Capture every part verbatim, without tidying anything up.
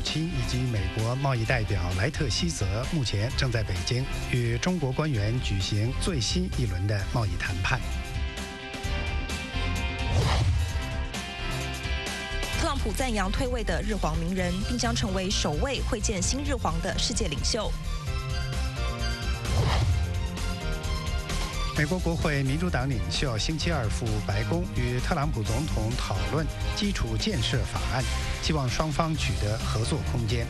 钦以及美国贸易代表莱特希泽目前正在北京与中国官员举行最新一轮的贸易谈判。 特朗普赞扬退位的日皇名人，并将成为首位会见新日皇的世界领袖。 美国国会民主党领袖星期二赴白宫与特朗普总统讨论基础建设法案，希望双方取得合作空间。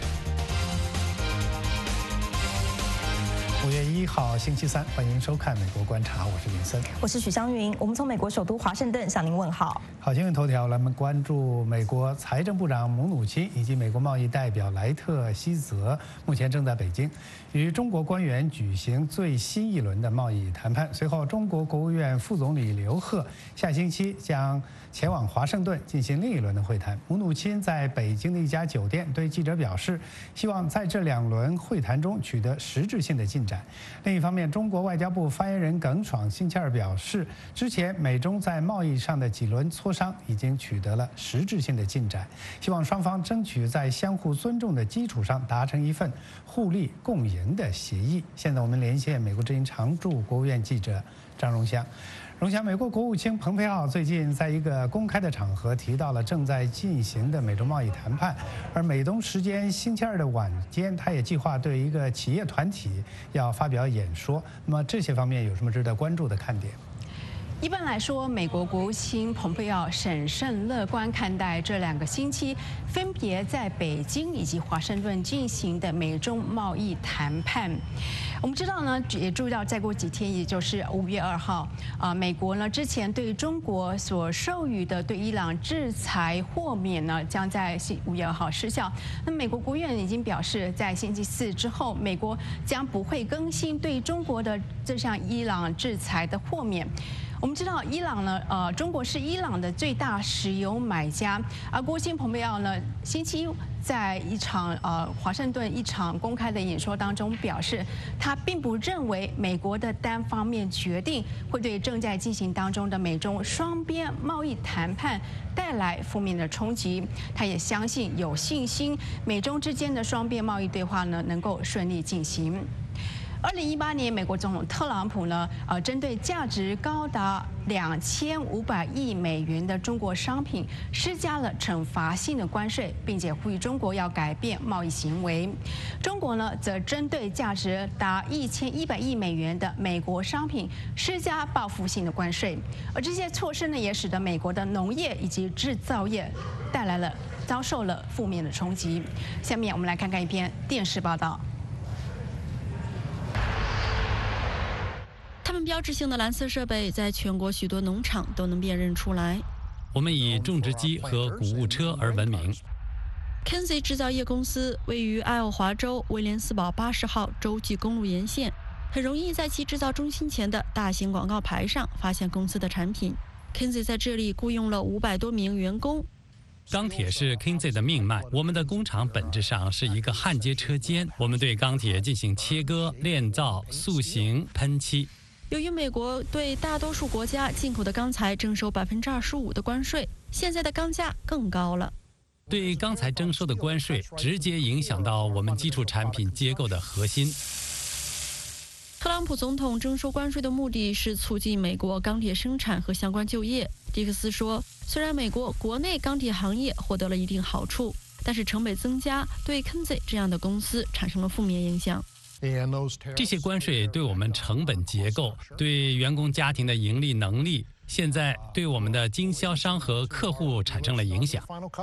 五月一号星期三，欢迎收看《美国观察》，我是林森， 我是许湘云，我们从美国首都华盛顿向您问好。 好，新闻头条，来我们关注美国财政部长姆努钦以及美国贸易代表莱特希泽目前正在北京与中国官员举行最新一轮的贸易谈判。随后，中国国务院副总理刘鹤下星期将前往华盛顿进行另一轮的会谈。姆努钦在北京的一家酒店对记者表示，希望在这两轮会谈中取得实质性的进展。另一方面，中国外交部发言人耿爽星期二表示，之前美中在贸易上的几轮磋商已经取得了实质性的进展，希望双方争取在相互尊重的基础上达成一份互利共赢的协议。现在我们连线美国之音常驻国务院记者张荣香。荣祥，美国国务卿蓬佩奥最近在一个公开的场合提到了正在进行的美中贸易谈判，而美东时间星期二的晚间，他也计划对一个企业团体要发表演说。那么这些方面有什么值得关注的看点？ 一般来说，美国国务卿蓬佩奥审慎乐观看待这两个星期分别在北京以及华盛顿进行的美中贸易谈判。我们知道呢，也注意到再过几天，也就是五月二号，啊，美国呢之前对中国所授予的对伊朗制裁豁免呢，将在五月二号失效。那美国国务院已经表示，在星期四之后，美国将不会更新对中国的这项伊朗制裁的豁免。我们知道，伊朗呢，呃，中国是伊朗的最大石油买家，而国务卿蓬佩奥呢，星期一在一场呃华盛顿一场公开的演说当中表示，他并不认为美国的单方面决定会对正在进行当中的美中双边贸易谈判带来负面的冲击。他也相信有信心，美中之间的双边贸易对话呢能够顺利进行。二零一八年，美国总统特朗普呢，呃，针对价值高达两千五百亿美元的中国商品施加了惩罚性的关税，并且呼吁中国要改变贸易行为。中国呢，则针对价值达一千一百亿美元的美国商品施加报复性的关税，而这些措施呢，也使得美国的农业以及制造业带来了遭受了负面的冲击。下面我们来看看一篇电视报道。 它们标志性的蓝色设备在全国许多农场都能辨认出来。 我们以种植机和谷物车而闻名。 Kinze 制造业公司位于爱奥华州威廉斯堡八十号洲际公路沿线，很容易在其制造中心前的大型广告牌上发现公司的产品。Kinze 在这里雇佣了五百多名员工。 钢铁是 Kinze 的命脉，我们的工厂本质上是一个焊接车间，我们对钢铁进行切割、炼造、塑形、喷漆。 由于美国对大多数国家进口的钢材征收百分之二十五的关税，现在的钢价更高了。 对钢材征收的关税直接影响到我们基础产品结构的核心。 特朗普总统征收关税的目的是促进美国钢铁生产和相关就业。迪克斯说，虽然美国国内钢铁行业获得了一定好处，但是成本增加对 Kinze 这样的公司产生了负面影响。 这些关税对我们成本结构、对员工家庭的盈利能力，现在对我们的经销商和客户产生了影响。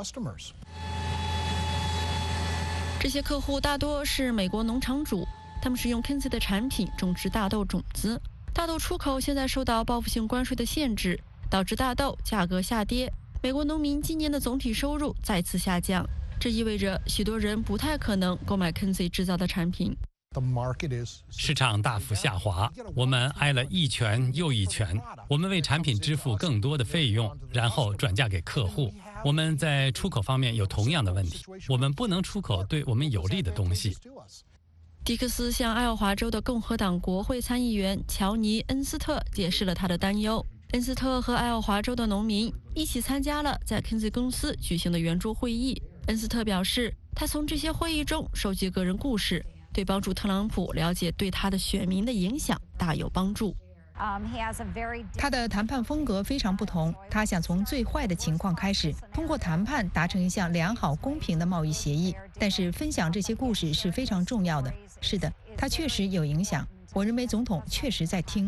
这些客户大多是美国农场主，他们使用 Kinze 的产品种植大豆种子。大豆出口现在受到报复性关税的限制，导致大豆价格下跌。美国农民今年的总体收入再次下降，这意味着许多人不太可能购买 Kinze 制造的产品。 市场大幅下滑，我们挨了一拳又一拳。我们为产品支付更多的费用，然后转嫁给客户。我们在出口方面有同样的问题，我们不能出口对我们有利的东西。 迪克斯向爱奥华州的共和党国会参议员乔尼·恩斯特解释了他的担忧。恩斯特和爱奥华州的农民一起参加了在 Kinze 公司举行的圆桌会议。恩斯特表示他从这些会议中收集个人故事，对帮助特朗普了解对他的选民的影响大有帮助。 他的谈判风格非常不同，他想从最坏的情况开始，通过谈判达成一项良好公平的贸易协议。但是分享这些故事是非常重要的。是的，他确实有影响，我认为总统确实在听。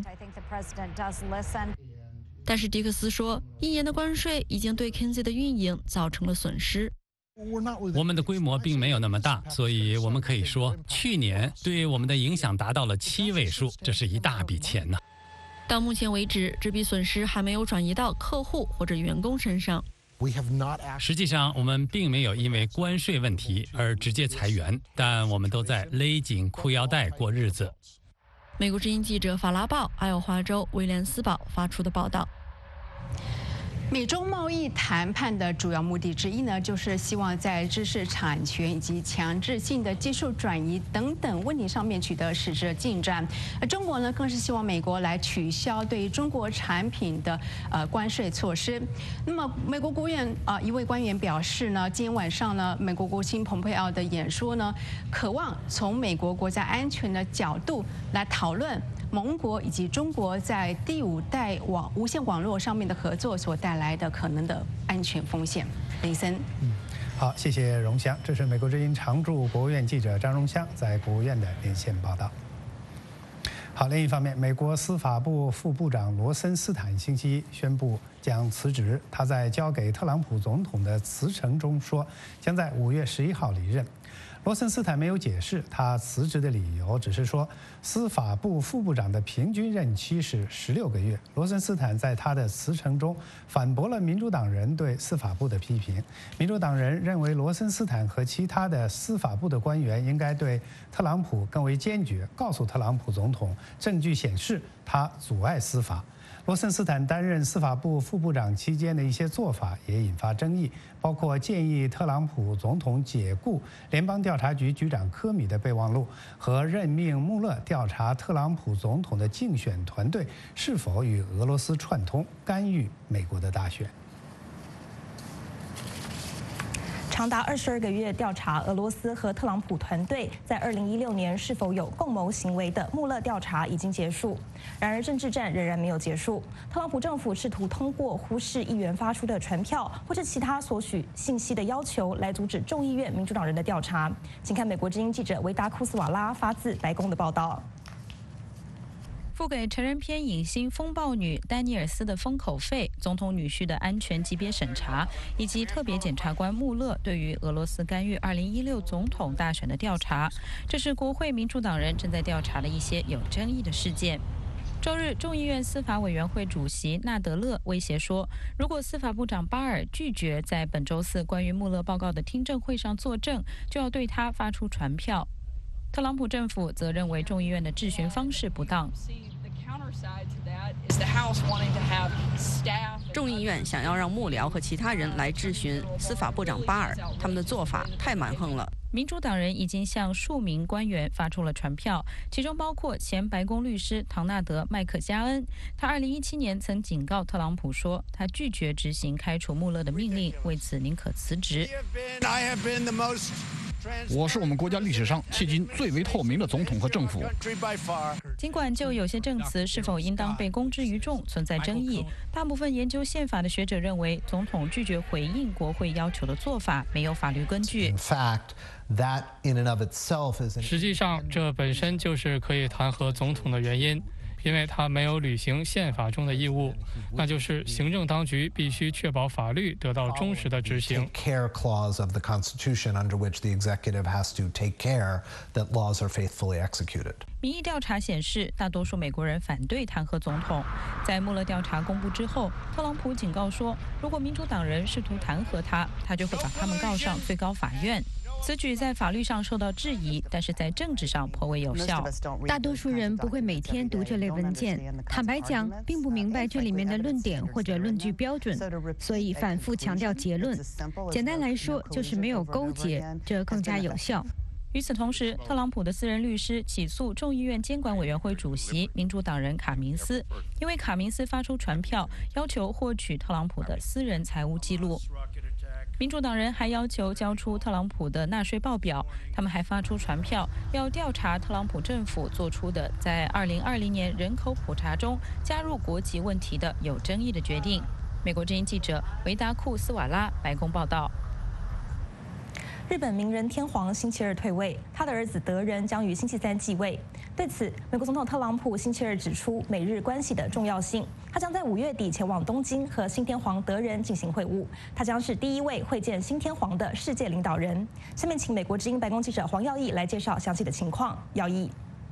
但是迪克斯说，一年的关税已经对 Kinsey 的运营造成了损失。 我们的规模并没有那么大，所以我们可以说，去年对我们的影响达到了七位数，这是一大笔钱呢。 到目前为止，这笔损失还没有转移到客户或者员工身上。 实际上，我们并没有因为关税问题而直接裁员，但我们都在勒紧裤腰带过日子。 美国之音记者法拉报爱奥华州威廉斯堡发出的报道。 美中贸易谈判的主要目的之一呢，就是希望在知识产权以及强制性的技术转移等等问题上面取得实质进展。而中国呢，更是希望美国来取消对中国产品的呃关税措施。那么，美国国务院啊、呃、一位官员表示呢，今天晚上呢，美国国务卿蓬佩奥的演说呢，渴望从美国国家安全的角度来讨论盟国以及中国在第五代网无线网络上面的合作所带来的可能的安全风险。林森， 嗯，好，谢谢荣香。这是美国之音常驻国务院记者张荣香在国务院的连线报道。好，另一方面，美国司法部副部长罗森斯坦星期一宣布将辞职。他在交给特朗普总统的辞呈中说，将在五月十一号离任。罗森斯坦没有解释他辞职的理由，只是说司法部副部长的平均任期是十六个月。罗森斯坦在他的辞呈中反驳了民主党人对司法部的批评。民主党人认为罗森斯坦和其他的司法部的官员应该对特朗普更为坚决，告诉特朗普总统，证据显示他阻碍司法。罗森斯坦担任司法部副部长期间的一些做法也引发争议，包括建议特朗普总统解雇联邦调查局局长科米的备忘录，和任命穆勒调查特朗普总统的竞选团队是否与俄罗斯串通，干预美国的大选。 长达二十二个月调查俄罗斯和特朗普团队在二零一六年是否有共谋行为的穆勒调查已经结束，然而政治战仍然没有结束。特朗普政府试图通过忽视议员发出的传票或者其他索取信息的要求来阻止众议院民主党人的调查。请看美国之音记者维达库斯瓦拉发自白宫的报道。 付给成人片影星风暴女丹尼尔斯的封口费、总统女婿的安全级别审查，以及特别检察官穆勒对于俄罗斯干预二零一六总统大选的调查，这是国会民主党人正在调查的一些有争议的事件。周日，众议院司法委员会主席纳德勒威胁说，如果司法部长巴尔拒绝在本周四关于穆勒报告的听证会上作证，就要对他发出传票。特朗普政府则认为众议院的质询方式不当。 众议院想要让幕僚和其他人来质询司法部长巴尔，他们的做法太蛮横了。 民主党人已经向数名官员发出了传票，其中包括前白宫律师唐纳德·麦克加恩。他二零一七年曾警告特朗普说，他拒绝执行开除穆勒的命令，为此宁可辞职。 我是我们国家历史上迄今最为透明的总统和政府。 尽管就有些证词是否应当被公之于众存在争议，大部分研究宪法的学者认为，总统拒绝回应国会要求的做法没有法律根据。 实际上，这本身就是可以弹劾总统的原因。因为他没有履行宪法中的义务，那就是行政当局必须确保法律得到忠实的执行。 民意调查显示，大多数美国人反对弹劾总统。在穆勒调查公布之后，特朗普警告说，如果民主党人试图弹劾他，他就会把他们告上最高法院。此举在法律上受到质疑，但是在政治上颇为有效。 大多数人不会每天读这类文件，坦白讲，并不明白这里面的论点或者论据标准，所以反复强调结论。简单来说，就是没有勾结，这更加有效。 与此同时，特朗普的私人律师起诉众议院监管委员会主席民主党人卡明斯，因为卡明斯发出传票，要求获取特朗普的私人财务记录。 民主党人还要求交出特朗普的纳税报表，他们还发出传票，要调查特朗普政府做出的在二零二零年人口普查中加入国籍问题的有争议的决定。美国之音记者维达库斯瓦拉白宫报道。 日本明仁天皇星期二退位，他的儿子德仁将于星期三继位。对此，美国总统特朗普星期二指出美日关系的重要性，他将在五月底前往东京和新天皇德仁进行会晤，他将是第一位会见新天皇的世界领导人。下面请美国之音白宫记者黄耀义来介绍详细的情况。耀义。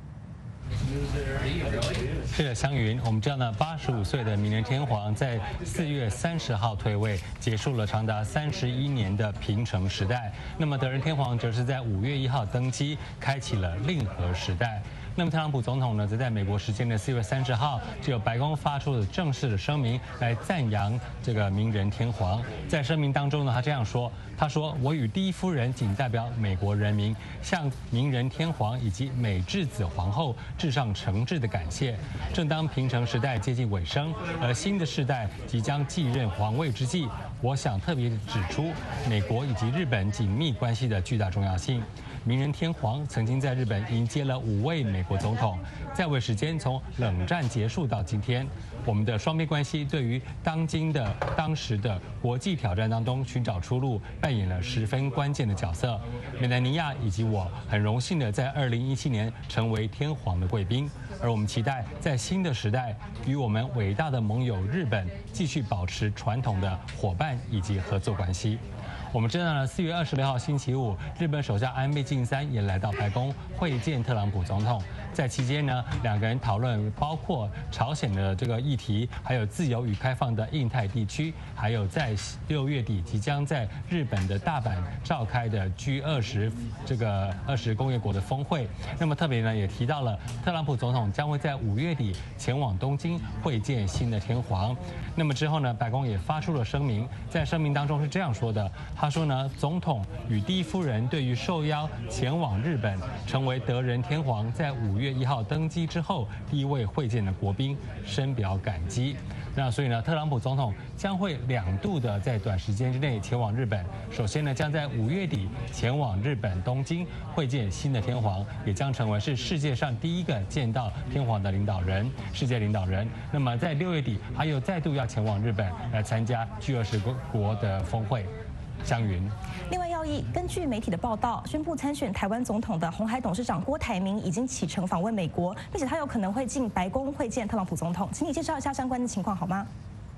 是的，湘云，我们知道呢，八十五岁的明仁天皇在四月三十号退位，结束了长达三十一年的平成时代。那么德仁天皇则是在五月一号登基，开启了令和时代。那么特朗普总统呢，则在美国时间的四月三十号，就有白宫发出了正式的声明来赞扬这个明仁天皇。在声明当中呢，他这样说：“他说，我与第一夫人仅代表美国人民，向明仁天皇以及美智子皇后致上诚挚的感谢。正当平成时代接近尾声，而新的世代即将继任皇位之际，我想特别指出美国以及日本紧密关系的巨大重要性。”明仁天皇曾经在日本迎接了五位美国总统，在位时间从冷战结束到今天，我们的双边关系对于当今的当时的国际挑战当中寻找出路，扮演了十分关键的角色。美南尼亚以及我很荣幸的在二零一七年成为天皇的贵宾，而我们期待在新的时代与我们伟大的盟友日本继续保持传统的伙伴以及合作关系。我们知道呢，四月二十六号星期五，日本首相安倍晋三也来到白宫会见特朗普总统。在期间呢，两个人讨论包括朝鲜的这个议题，还有自由与开放的印太地区，还有在六月底即将在日本的大阪召开的 G 二十这个二十工业国的峰会。那么特别呢，也提到了特朗普总统将会在五月底前往东京会见新的天皇。那么之后呢，白宫也发出了声明，在声明当中是这样说的。他说呢，总统与第一夫人对于受邀前往日本，成为德仁天皇在五月一号登基之后第一位会见的国宾，深表感激。那所以呢，特朗普总统将会两度的在短时间之内前往日本。首先呢，将在五月底前往日本东京会见新的天皇，也将成为是世界上第一个见到天皇的领导人，世界领导人。那么在六月底，还有再度要前往日本来参加 G 二十国的峰会。湘云。 另外，耀义根据媒体的报道，宣布参选台湾总统的鸿海董事长郭台铭已经启程访问美国，并且他有可能会进白宫会见特朗普总统。请你介绍一下相关的情况好吗？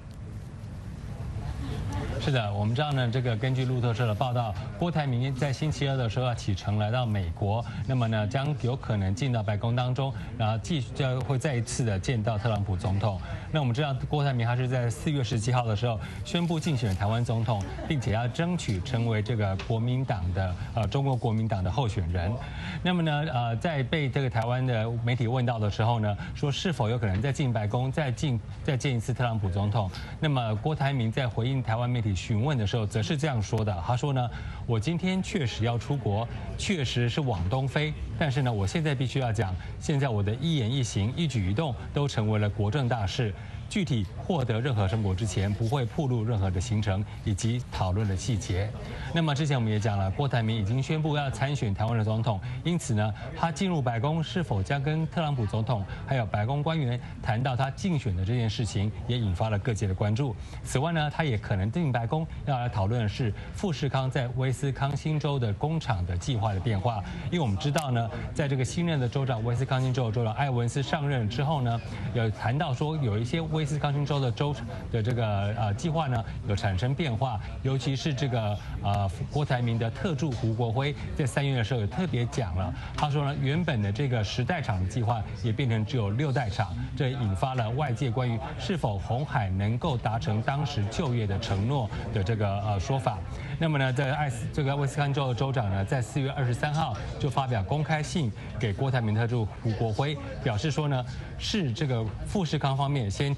是的，我们知道呢，这个根据路透社的报道，郭台铭在星期二的时候要启程来到美国，那么呢，将有可能进到白宫当中，然后继续就会再一次的见到特朗普总统。那我们知道，郭台铭他是在四月十七号的时候宣布竞选台湾总统，并且要争取成为这个国民党的呃中国国民党的候选人。那么呢，呃，在被这个台湾的媒体问到的时候呢，说是否有可能再进白宫，再进再见一次特朗普总统？那么郭台铭在回应台湾媒体询问的时候，则是这样说的。他说呢，我今天确实要出国，确实是往东飞，但是呢，我现在必须要讲，现在我的一言一行、一举一动都成为了国政大事。具体获得任何成果之前，不会暴露任何的行程以及讨论的细节。那么之前我们也讲了，郭台铭已经宣布要参选台湾的总统，因此呢，他进入白宫是否将跟特朗普总统还有白宫官员谈到他竞选的这件事情，也引发了各界的关注。此外呢，他也可能进白宫要来讨论的是富士康在威斯康星州的工厂的计划的变化。因为我们知道呢，在这个新任的州长威斯康星州的州长艾文斯上任之后呢，有谈到说有一些威斯康星州的州的这个呃计划呢有产生变化，尤其是这个呃郭台铭的特助胡国辉在三月的时候有特别讲了，他说呢，原本的这个十代厂的计划也变成只有六代厂，这引发了外界关于是否鸿海能够达成当时就业的承诺的这个呃说法。那么呢，在艾斯这个威斯康州的州长呢，在四月二十三号就发表公开信给郭台铭特助胡国辉，表示说呢，是这个富士康方面先提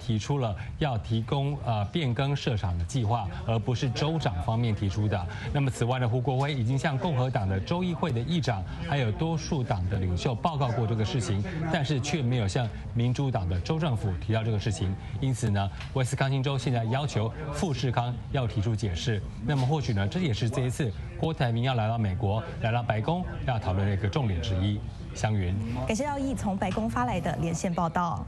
提出了要提供呃变更设厂的计划，而不是州长方面提出的。那么此外呢，胡国辉已经向共和党的州议会的议长还有多数党的领袖报告过这个事情，但是却没有向民主党的州政府提到这个事情。因此呢，威斯康星州现在要求富士康要提出解释。那么或许呢，这也是这一次郭台铭要来到美国，来到白宫要讨论的一个重点之一。湘云， 感谢耀义从白宫发来的连线报道。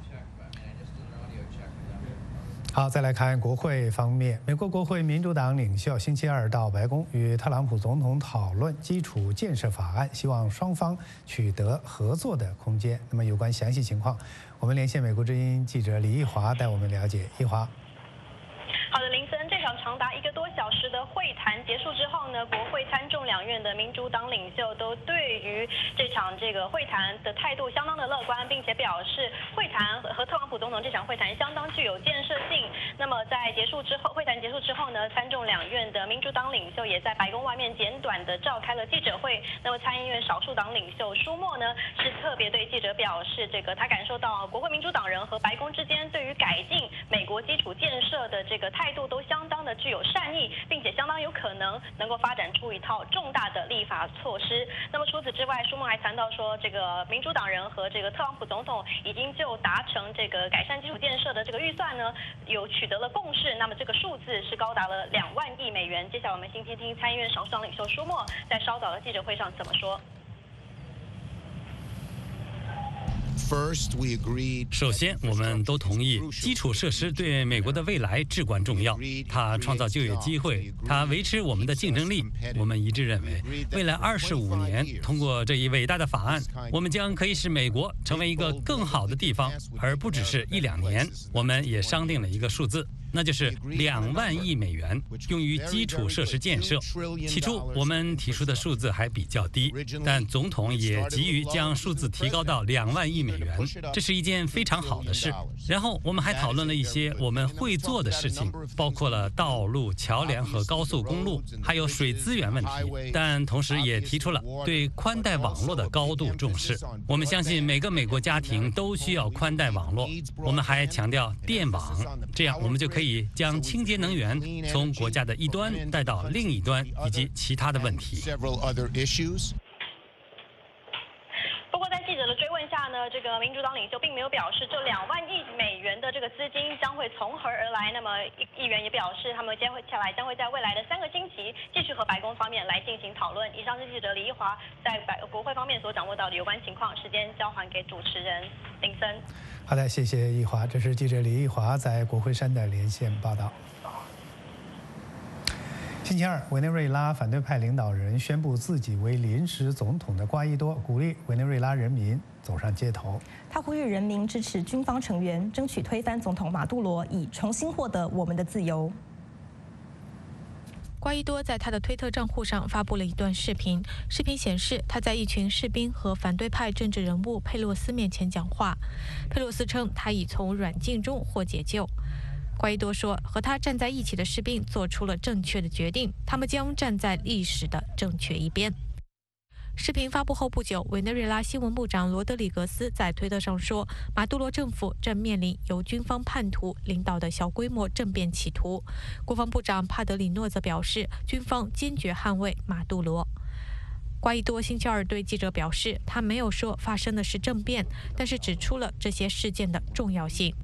好，再来看国会方面，美国国会民主党领袖星期二到白宫与特朗普总统讨论基础建设法案，希望双方取得合作的空间。那么有关详细情况，我们连线美国之音记者李义华带我们了解。义华。 好的，林森，这场长达一个多小时的会谈结束之后呢，国会参众两院的民主党领袖都对于这场这个会谈的态度相当的乐观，并且表示会谈和特朗普总统这场会谈相当具有建设性。那么在结束之后，会谈结束之后呢，参众两院的民主党领袖也在白宫外面简短的召开了记者会。那么参议院少数党领袖舒默呢，是特别对记者表示，这个他感受到国会民主党人和白宫之间对于改进美国基础建设的这个态度都相当的具有善意，并且相当有可能能够发展出一套重大的立法措施。那么除此之外，舒默还谈到说，这个民主党人和这个特朗普总统已经就达成这个改善基础建设的这个预算呢，有取得了共识。那么这个数字是高达了两万亿美元。接下来我们先听听参议院少数党领袖舒默在稍早的记者会上怎么说。 首先，我们都同意，基础设施对美国的未来至关重要。它创造就业机会，它维持我们的竞争力。我们一致认为，未来二十五年，通过这一伟大的法案，我们将可以使美国成为一个更好的地方，而不只是一两年。我们也商定了一个数字，那就是两万亿美元用于基础设施建设。起初我们提出的数字还比较低，但总统也急于将数字提高到两万亿美元，这是一件非常好的事。然后我们还讨论了一些我们会做的事情，包括了道路、桥梁和高速公路，还有水资源问题，但同时也提出了对宽带网络的高度重视。我们相信每个美国家庭都需要宽带网络。我们还强调电网，这样我们就可以可以将清洁能源从国家的一端带到另一端，以及其他的问题。 不过在记者的追问下呢，这个民主党领袖并没有表示这两万亿美元的这个资金将会从何而来。那么议员也表示，他们接下来将会在未来的三个星期继续和白宫方面来进行讨论。以上是记者李一华在白国会方面所掌握到的有关情况。时间交还给主持人林森。 好的，谢谢一华，这是记者李一华在国会山的连线报道。星期二，委内瑞拉反对派领导人宣布自己为临时总统的瓜伊多鼓励委内瑞拉人民走上街头。 他呼吁人民支持军方成员，争取推翻总统马杜罗，以重新获得我们的自由。 瓜伊多在他的推特账户上发布了一段视频，视频显示他在一群士兵和反对派政治人物佩洛斯面前讲话。佩洛斯称他已从软禁中获解救。瓜伊多说，和他站在一起的士兵做出了正确的决定，他们将站在历史的正确一边。视频发布后不久，委内瑞拉新闻部长罗德里格斯在推特上说，马杜罗政府正面临由军方叛徒领导的小规模政变企图。国防部长帕德里诺则表示，军方坚决捍卫马杜罗。瓜伊多星期二对记者表示，他没有说发生的是政变，但是指出了这些事件的重要性。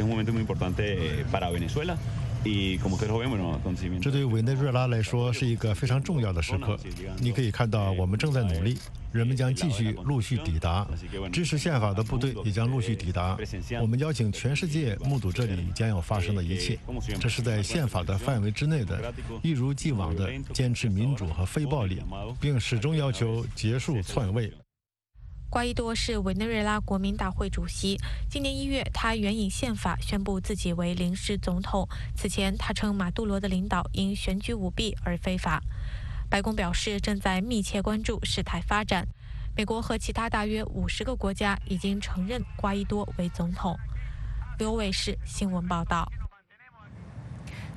这对委内瑞拉来说是一个非常重要的时刻。你可以看到，我们正在努力，人们将继续陆续抵达，支持宪法的部队也将陆续抵达。我们邀请全世界目睹这里将要发生的一切，这是在宪法的范围之内的，一如既往的坚持民主和非暴力，并始终要求结束篡位。 瓜伊多是委内瑞拉国民大会主席。今年一月，他援引宪法宣布自己为临时总统。此前，他称马杜罗的领导因选举舞弊而非法。白宫表示正在密切关注事态发展。美国和其他大约五十个国家已经承认瓜伊多为总统。刘卫视新闻报道。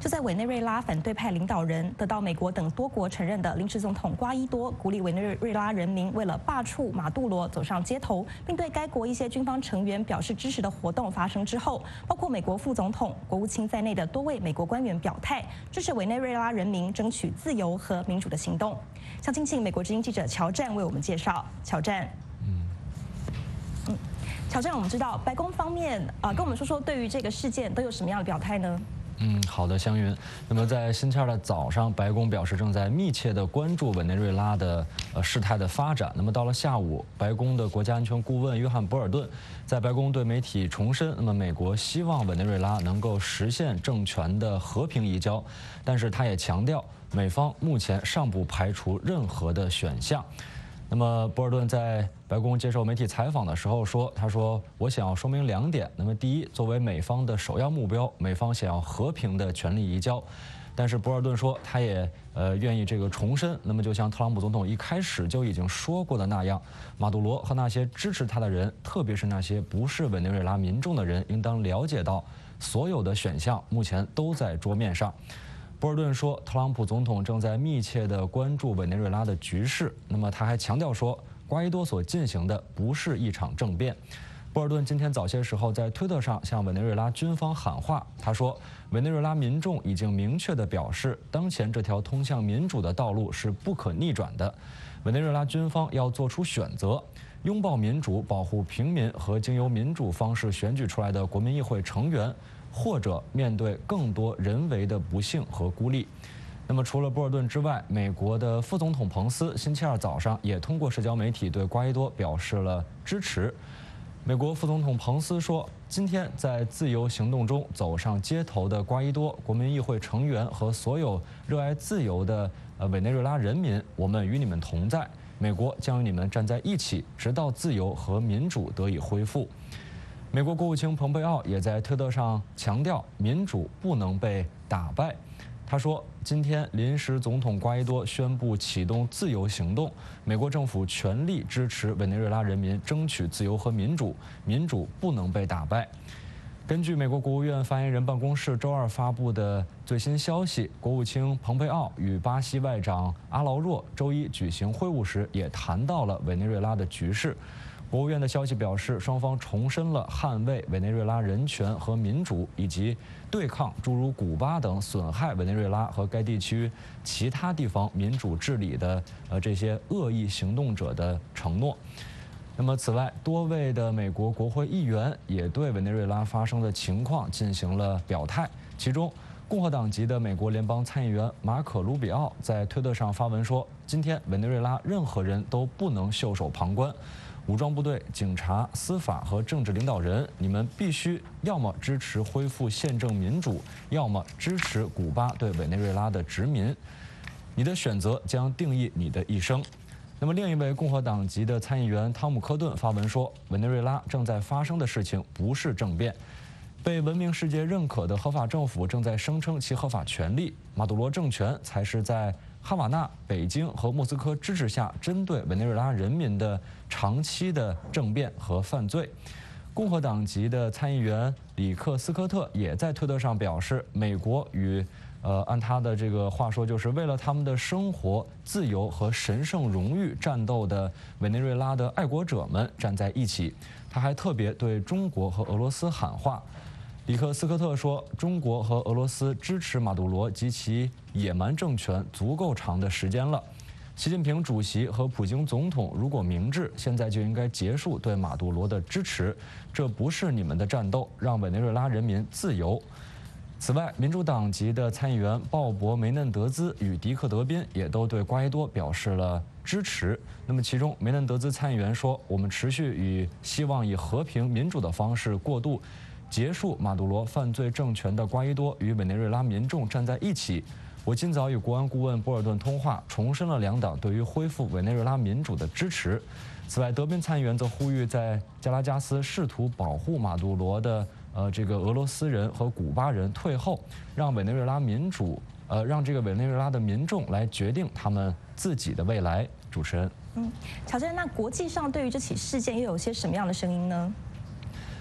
就在委内瑞拉反对派领导人得到美国等多国承认的临时总统瓜伊多鼓励委内瑞拉人民为了罢黜马杜罗走上街头，并对该国一些军方成员表示支持的活动发生之后，包括美国副总统、国务卿在内的多位美国官员表态支持委内瑞拉人民争取自由和民主的行动。想请请美国之音记者乔战为我们介绍。乔战。嗯，乔战，我们知道白宫方面啊、呃，跟我们说说对于这个事件都有什么样的表态呢？ 嗯，好的，湘云。那么在星期二的早上，白宫表示正在密切地关注委内瑞拉的呃事态的发展。那么到了下午，白宫的国家安全顾问约翰·博尔顿在白宫对媒体重申，那么美国希望委内瑞拉能够实现政权的和平移交，但是他也强调，美方目前尚不排除任何的选项。那么，博尔顿在白宫接受媒体采访的时候说：“他说，我想要说明两点。那么，第一，作为美方的首要目标，美方想要和平的权力移交。但是，博尔顿说，他也呃愿意这个重申。那么，就像特朗普总统一开始就已经说过的那样，马杜罗和那些支持他的人，特别是那些不是委内瑞拉民众的人，应当了解到，所有的选项目前都在桌面上。”博尔顿说，特朗普总统正在密切地关注委内瑞拉的局势。那么他还强调说，瓜伊多所进行的不是一场政变。博尔顿今天早些时候在推特上向委内瑞拉军方喊话，他说，委内瑞拉民众已经明确地表示，当前这条通向民主的道路是不可逆转的。委内瑞拉军方要做出选择，拥抱民主，保护平民和经由民主方式选举出来的国民议会成员，或者面对更多人为的不幸和孤立。那么，除了博尔顿之外，美国的副总统彭斯星期二早上也通过社交媒体对瓜伊多表示了支持。美国副总统彭斯说，今天在自由行动中走上街头的瓜伊多、国民议会成员和所有热爱自由的呃委内瑞拉人民，我们与你们同在，美国将与你们站在一起，直到自由和民主得以恢复。美国国务卿蓬佩奥也在推特上强调，民主不能被打败。他说，今天临时总统瓜伊多宣布启动自由行动，美国政府全力支持委内瑞拉人民争取自由和民主，民主不能被打败。根据美国国务院发言人办公室周二发布的最新消息，国务卿蓬佩奥与巴西外长阿劳若周一举行会晤时，也谈到了委内瑞拉的局势。国务院的消息表示，双方重申了捍卫委内瑞拉人权和民主，以及对抗诸如古巴等损害委内瑞拉和该地区其他地方民主治理的呃这些恶意行动者的承诺。那么，此外，多位的美国国会议员也对委内瑞拉发生的情况进行了表态，其中，共和党籍的美国联邦参议员马可·卢比奥在推特上发文说，今天委内瑞拉任何人都不能袖手旁观。武装部队、警察、司法和政治领导人，你们必须要么支持恢复宪政民主，要么支持古巴对委内瑞拉的殖民。你的选择将定义你的一生。那么，另一位共和党籍的参议员汤姆·科顿发文说，委内瑞拉正在发生的事情不是政变，被文明世界认可的合法政府正在声称其合法权利，马杜罗政权才是在哈瓦那、北京和莫斯科支持下针对委内瑞拉人民的长期的政变和犯罪。共和党籍的参议员里克斯科特也在推特上表示，美国与呃按他的这个话说，就是为了他们的生活、自由和神圣荣誉战斗的委内瑞拉的爱国者们站在一起。他还特别对中国和俄罗斯喊话。里克斯科特说，中国和俄罗斯支持马杜罗及其野蛮政权足够长的时间了。习近平主席和普京总统如果明智，现在就应该结束对马杜罗的支持，这不是你们的战斗，让委内瑞拉人民自由。此外，民主党籍的参议员鲍勃·梅嫩德兹与迪克·德宾也都对瓜伊多表示了支持。那么，其中梅嫩德兹参议员说：“我们持续与希望以和平民主的方式过渡。”结束马杜罗犯罪政权的瓜伊多与委内瑞拉民众站在一起。我今早与国安顾问波尔顿通话，重申了两党对于恢复委内瑞拉民主的支持。此外，德宾参议员则呼吁在加拉加斯试图保护马杜罗的呃这个俄罗斯人和古巴人退后，让委内瑞拉民主呃让这个委内瑞拉的民众来决定他们自己的未来。主持人， 嗯，乔治，那国际上对于这起事件又有些什么样的声音呢？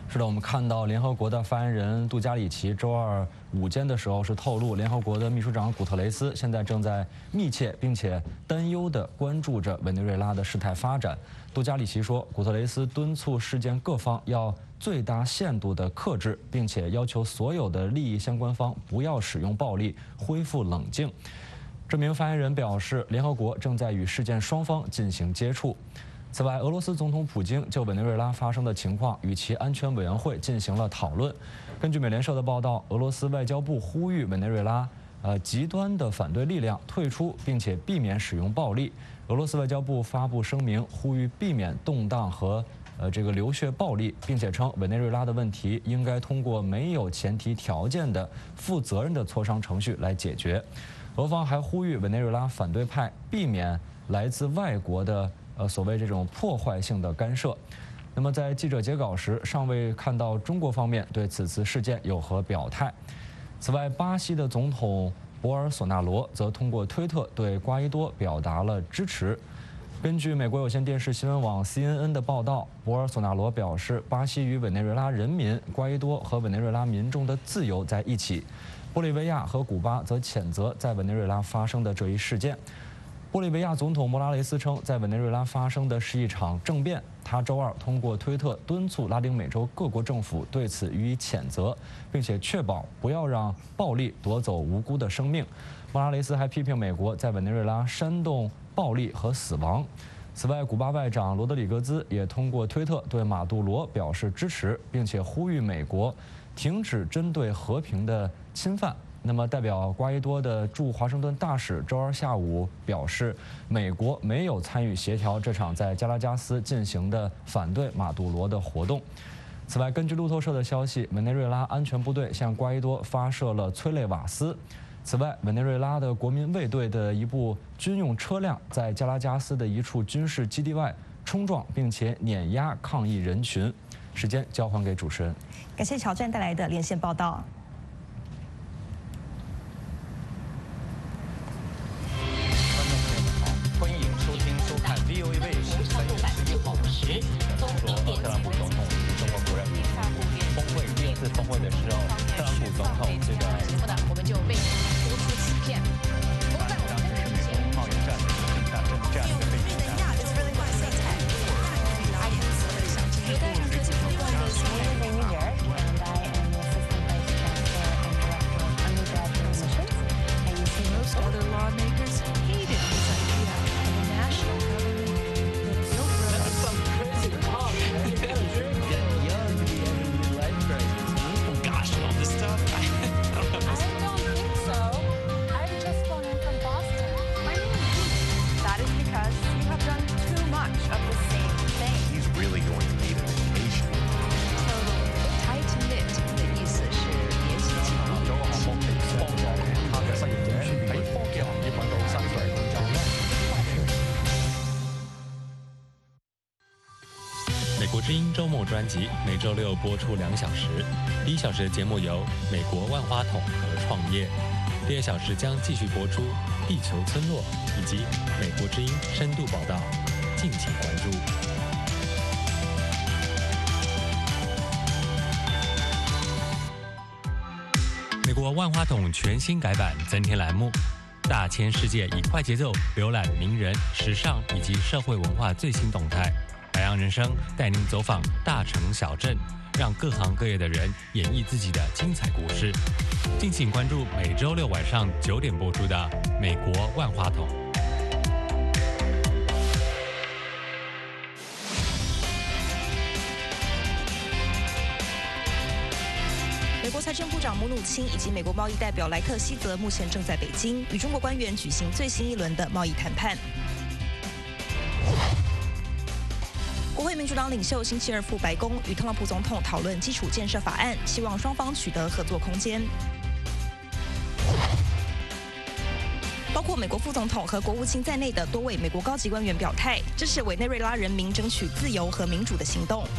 是的，我们看到联合国的发言人杜加里奇周二午间的时候是透露，联合国的秘书长古特雷斯现在正在密切并且担忧地关注着委内瑞拉的事态发展。杜加里奇说，古特雷斯敦促事件各方要最大限度地克制，并且要求所有的利益相关方不要使用暴力，恢复冷静。这名发言人表示，联合国正在与事件双方进行接触。此外，俄罗斯总统普京就委内瑞拉发生的情况与其安全委员会进行了讨论。根据美联社的报道，俄罗斯外交部呼吁委内瑞拉呃极端的反对力量退出，并且避免使用暴力。俄罗斯外交部发布声明，呼吁避免动荡和呃这个流血暴力，并且称委内瑞拉的问题应该通过没有前提条件的负责任的磋商程序来解决。俄方还呼吁委内瑞拉反对派避免来自外国的呃，所谓这种破坏性的干涉。那么在记者截稿时，尚未看到中国方面对此次事件有何表态。此外，巴西的总统博尔索纳罗则通过推特对瓜伊多表达了支持。根据美国有线电视新闻网 C N N 的报道，博尔索纳罗表示，巴西与委内瑞拉人民、瓜伊多和委内瑞拉民众的自由在一起。玻利维亚和古巴则谴责在委内瑞拉发生的这一事件。玻利维亚总统莫拉雷斯称，在委内瑞拉发生的是一场政变。他周二通过推特敦促拉丁美洲各国政府对此予以谴责，并且确保不要让暴力夺走无辜的生命。莫拉雷斯还批评美国在委内瑞拉煽动暴力和死亡。此外，古巴外长罗德里格兹也通过推特对马杜罗表示支持，并且呼吁美国停止针对和平的侵犯。那么，代表瓜伊多的驻华盛顿大使周二下午表示，美国没有参与协调这场在加拉加斯进行的反对马杜罗的活动。此外，根据路透社的消息，委内瑞拉安全部队向瓜伊多发射了催泪瓦斯。此外，委内瑞拉的国民卫队的一部军用车辆在加拉加斯的一处军事基地外冲撞，并且碾压抗议人群。时间交还给主持人， 感谢乔战带来的连线报道。 V O A 卫视三月十一号说，特朗普总统与中国国人民峰会第二次峰会的时候，特朗普总统这个节目呢，我们就为您播出欺骗。当时是美国贸易战的一个战争这样一个背景下。Most other lawmakers hated this idea of a national government that built roads. That's some crazy talk, man. You gotta drink, get young, get life crisis. Oh gosh, all this stuff. I don't know. I don't think so. I've just flown in from Boston. Why do you think? That is because you have done too much of the same thing. He's really going to need an vacation. Totally. Tight knit 的意思是连起紧密。做項目嚟幫助其他嘅失業者喺科技行業揾到新嘅工作。 美国之音周末专辑每周六播出两小时，第一小时的节目由美国万花筒和创业，第二小时将继续播出地球村落以及美国之音深度报道，敬请关注。美国万花筒全新改版，增添栏目，大千世界以快节奏浏览名人、时尚以及社会文化最新动态。海洋人生带您走访大城小镇，让各行各业的人演绎自己的精彩故事。敬请关注每周六晚上九点播出的《美国万花筒》。 美国财政部长姆努钦以及美国贸易代表莱特希泽目前正在北京与中国官员举行最新一轮的贸易谈判。国会民主党领袖星期二赴白宫与特朗普总统讨论基础建设法案，希望双方取得合作空间。包括美国副总统和国务卿在内的多位美国高级官员表态，支持委内瑞拉人民争取自由和民主的行动。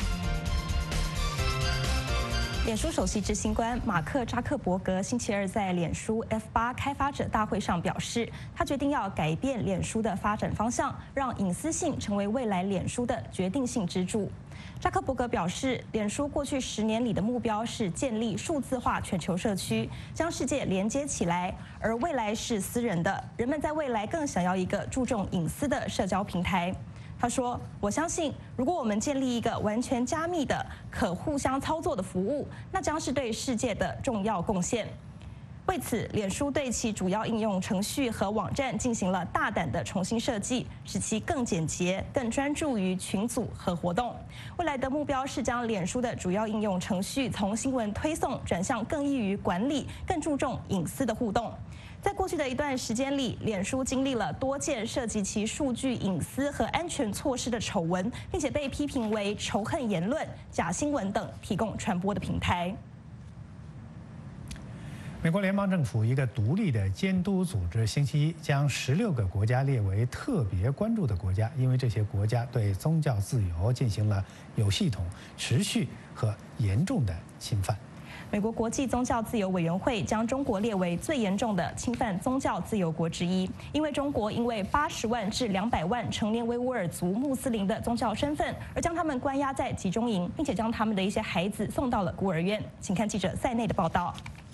脸书首席执行官马克扎克伯格星期二在脸书 F 八 开发者大会上表示，他决定要改变脸书的发展方向，让隐私性成为未来脸书的决定性支柱。 扎克伯格表示，脸书过去十年里的目标是建立数字化全球社区，将世界连接起来，而未来是私人的，人们在未来更想要一个注重隐私的社交平台。他说：“我相信，如果我们建立一个完全加密的、可互相操作的服务，那将是对世界的重要贡献。”为此，脸书对其主要应用程序和网站进行了大胆的重新设计，使其更简洁、更专注于群组和活动。未来的目标是将脸书的主要应用程序从新闻推送转向更易于管理、更注重隐私的互动。在过去的一段时间里，脸书经历了多件涉及其数据隐私和安全措施的丑闻，并且被批评为仇恨言论、假新闻等提供传播的平台。 美国联邦政府一个独立的监督组织星期一将十六个国家列为特别关注的国家，因为这些国家对宗教自由进行了有系统、持续和严重的侵犯。 美国国际宗教自由委员会将中国列为最严重的侵犯宗教自由国之一，因为中国因为八十万至两百万成年维吾尔族穆斯林的宗教身份，而将他们关押在集中营，并且将他们的一些孩子送到了孤儿院。请看记者塞内的报道。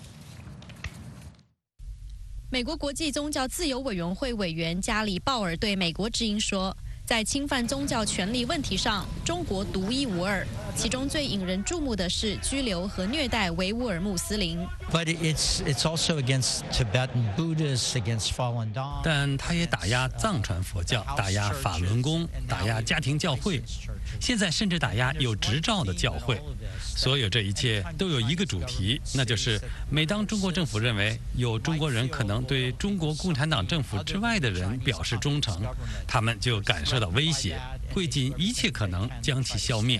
美国国际宗教自由委员会委员加里·鲍尔对美国之音说，在侵犯宗教权利问题上，中国独一无二。其中最引人注目的是拘留和虐待维吾尔穆斯林。 But it's it's also against Tibetan Buddhists, against Falun Dawn. 但他也打压藏传佛教，打压法轮功，打压家庭教会，现在甚至打压有执照的教会。所有这一切都有一个主题，那就是每当中国政府认为有中国人可能对中国共产党政府之外的人表示忠诚，他们就感受到威胁，会尽一切可能将其消灭。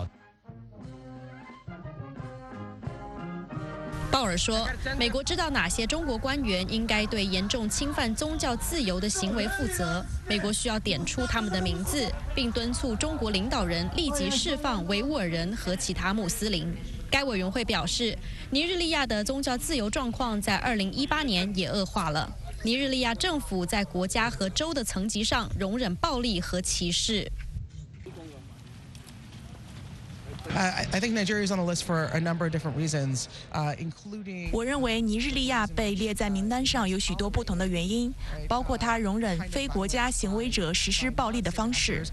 鲍尔说，美国知道哪些中国官员应该对严重侵犯宗教自由的行为负责，美国需要点出他们的名字，并敦促中国领导人立即释放维吾尔人和其他穆斯林。该委员会表示，尼日利亚的宗教自由状况在二零一八年也恶化了。尼日利亚政府在国家和州的层级上容忍暴力和歧视。 I, I think Nigeria is on the list for a number of different reasons, uh, including. 我认为尼日利亚被列在名单上有许多不同的原因，包括它容忍非国家行为者实施暴力的方式。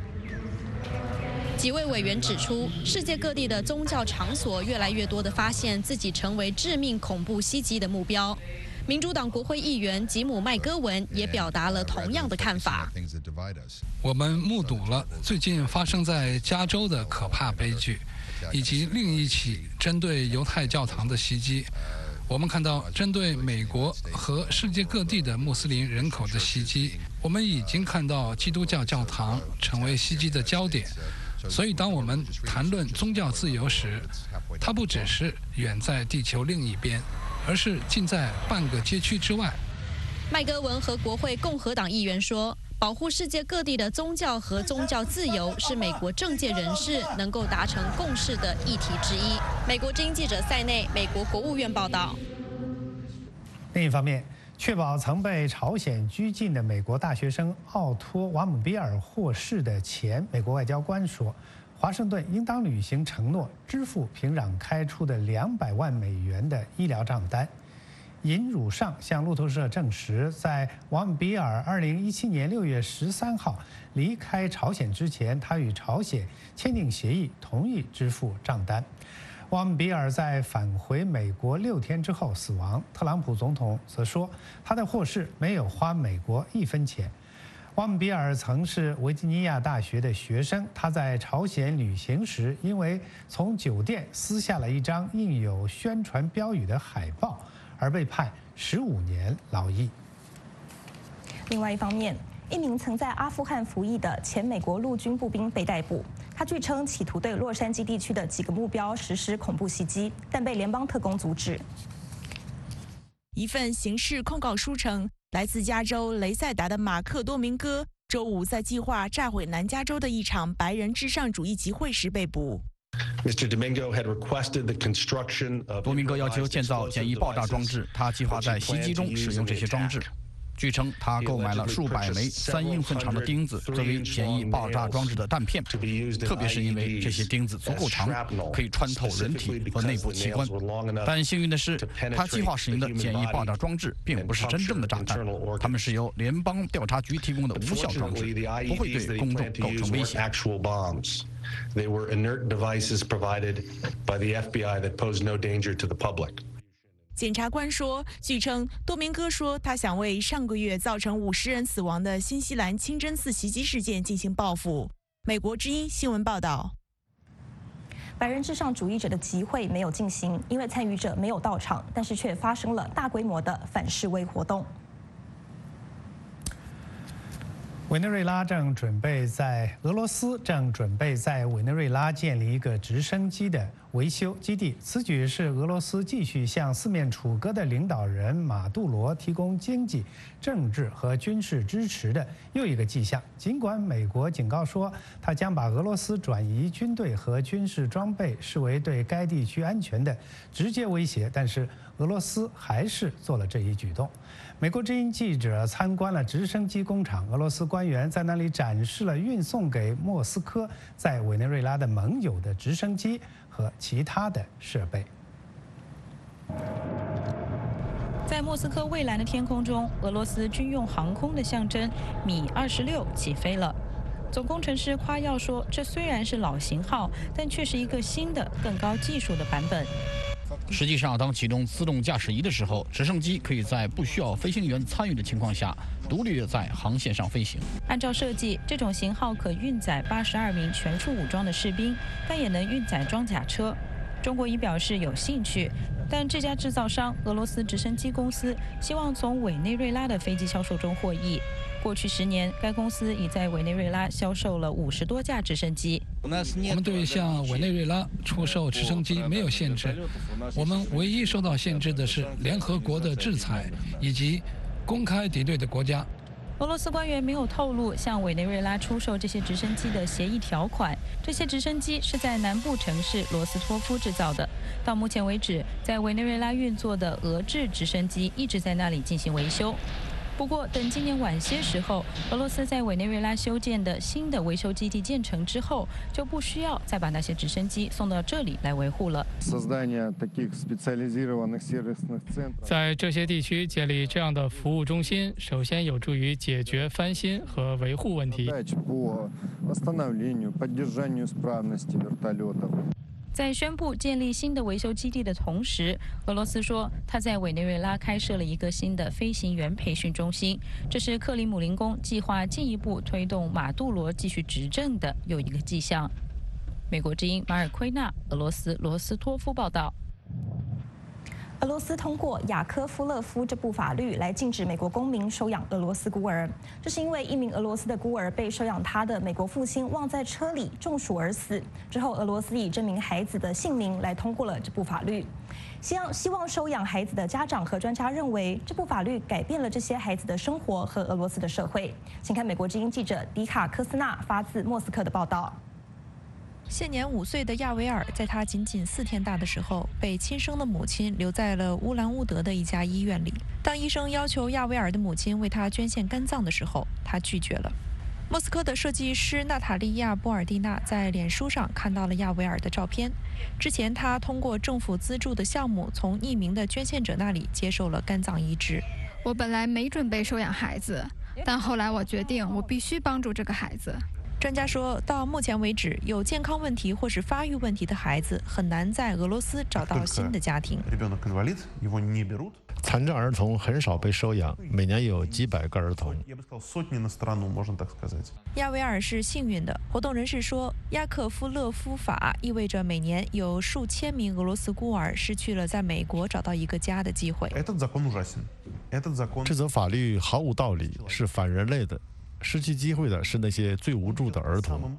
几位委员指出，世界各地的宗教场所越来越多地发现自己成为致命恐怖袭击的目标。民主党国会议员吉姆·麦戈文也表达了同样的看法。 我们目睹了最近发生在加州的可怕悲剧，以及另一起针对犹太教堂的袭击。我们看到针对美国和世界各地的穆斯林人口的袭击。我们已经看到基督教教堂成为袭击的焦点。所以，当我们谈论宗教自由时，它不只是远在地球另一边，而是近在半个街区之外。 麦戈文和国会共和党议员说，保护世界各地的宗教和宗教自由是美国政界人士能够达成共识的议题之一。美国之音记者塞内，美国国务院报道。 另一方面，确保曾被朝鲜拘禁的美国大学生奥托·瓦姆比尔获释的前美国外交官说，华盛顿应当履行承诺，支付平壤开出的两百万美元的医疗账单。尹汝尚向路透社证实，在瓦姆比尔二零一七年六月十三号离开朝鲜之前，他与朝鲜签订协议，同意支付账单。瓦姆比尔在返回美国六天之后死亡。特朗普总统则说，他的获释没有花美国一分钱。瓦姆比尔曾是维吉尼亚大学的学生，他在朝鲜旅行时，因为从酒店撕下了一张印有宣传标语的海报，而被判十五年劳役。 另外一方面，一名曾在阿富汗服役的前美国陆军步兵被逮捕。他据称企图对洛杉矶地区的几个目标实施恐怖袭击，但被联邦特工阻止。 一份刑事控告书称，来自加州雷塞达的马克多明戈周五在计划炸毁南加州的一场白人至上主义集会时被捕。 多明戈要求建造简易爆炸装置，他计划在袭击中使用这些装置。 据称，他购买了数百枚三英寸长的钉子作为简易爆炸装置的弹片，特别是因为这些钉子足够长，可以穿透人体和内部器官。但幸运的是，他计划使用的简易爆炸装置并不是真正的炸弹，它们是由联邦调查局提供的无效装置，不会对公众构成威胁。 They were inert devices provided by the F B I that pose no danger to the public. 检察官说，据称，多明戈说他想为上个月造成五十人死亡的新西兰清真寺袭击事件进行报复。美国之音新闻报道。 白人至上主义者的集会没有进行，因为参与者没有到场，但是却发生了大规模的反示威活动。 委内瑞拉正准备在俄罗斯正准备在委内瑞拉建立一个直升机的维修基地，此举是俄罗斯继续向四面楚歌的领导人马杜罗提供经济、政治和军事支持的又一个迹象。尽管美国警告说，他将把俄罗斯转移军队和军事装备视为对该地区安全的直接威胁，但是俄罗斯还是做了这一举动。美国之音记者参观了直升机工厂，俄罗斯官员在那里展示了运送给莫斯科在委内瑞拉的盟友的直升机和其他的设备。 在莫斯科蔚蓝的天空中，俄罗斯军用航空的象征米二十六起飞了。总工程师夸耀说，这虽然是老型号，但却是一个新的、更高技术的版本。 实际上，当启动自动驾驶仪的时候，直升机可以在不需要飞行员参与的情况下，独立地在航线上飞行。 按照设计，这种型号可运载八十二名全副武装的士兵，但也能运载装甲车。中国已表示有兴趣，但这家制造商俄罗斯直升机公司希望从委内瑞拉的飞机销售中获益。过去十年，该公司已在委内瑞拉销售了五十多架直升机。 我们对向委内瑞拉出售直升机没有限制，我们唯一受到限制的是联合国的制裁以及公开敌对的国家。 俄罗斯官员没有透露向委内瑞拉出售这些直升机的协议条款。这些直升机是在南部城市罗斯托夫制造的。到目前为止，在委内瑞拉运作的俄制直升机一直在那里进行维修。不过，等今年晚些时候，俄罗斯在委内瑞拉修建的新的维修基地建成之后，就不需要再把那些直升机送到这里来维护了。 在这些地区建立这样的服务中心，首先有助于解决翻新和维护问题。在宣布建立新的维修基地的同时，俄罗斯说，他在委内瑞拉开设了一个新的飞行员培训中心，这是克里姆林宫计划进一步推动马杜罗继续执政的又一个迹象。美国之音马尔奎纳，俄罗斯罗斯托夫报道。 俄罗斯通过雅科夫勒夫这部法律来禁止美国公民收养俄罗斯孤儿，这是因为一名俄罗斯的孤儿被收养他的美国父亲忘在车里中暑而死。之后，俄罗斯以这名孩子的姓名来通过了这部法律。希望希望收养孩子的家长和专家认为，这部法律改变了这些孩子的生活和俄罗斯的社会。请看美国之音记者迪卡科斯纳发自莫斯科的报道。 现年五岁的亚维尔，在他仅仅四天大的时候，被亲生的母亲留在了乌兰乌德的一家医院里。当医生要求亚维尔的母亲为他捐献肝脏的时候，他拒绝了。莫斯科的设计师娜塔莉亚·波尔蒂娜在脸书上看到了亚维尔的照片。之前，他通过政府资助的项目，从匿名的捐献者那里接受了肝脏移植。 我本来没准备收养孩子，但后来我决定，我必须帮助这个孩子。 专家说，到目前为止，有健康问题或是发育问题的孩子很难在俄罗斯找到新的家庭。 残障儿童很少被收养，每年有几百个儿童。 亚维尔是幸运的。活动人士说，亚克夫勒夫法意味着每年有数千名俄罗斯孤儿失去了在美国找到一个家的机会。 这则法律毫无道理，是反人类的。失去机会的是那些最无助的儿童。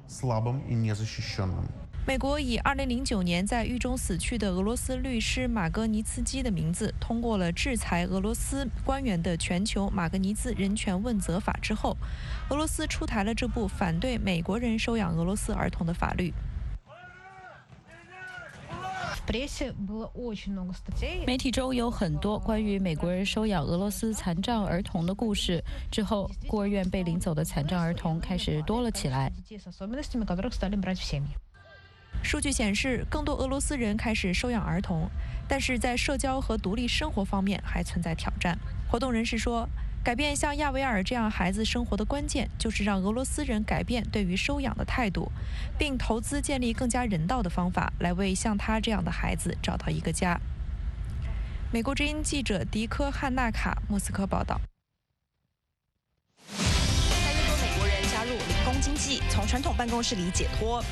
美国以二零零九年在狱中死去的俄罗斯律师马格尼茨基的名字通过了制裁俄罗斯官员的全球马格尼兹人权问责法之后，俄罗斯出台了这部反对美国人收养俄罗斯儿童的法律。 媒体中有很多关于美国人收养俄罗斯残障儿童的故事。之后，孤儿院被领走的残障儿童开始多了起来。 数据显示，更多俄罗斯人开始收养儿童，但是在社交和独立生活方面还存在挑战。活动人士说，改变像亚维尔这样孩子生活的关键，就是让俄罗斯人改变对于收养的态度，并投资建立更加人道的方法，来为像他这样的孩子找到一个家。美国之音记者迪科·汉纳卡莫斯科报道。 越来越多美国人加入零工经济，从传统办公室里解脱。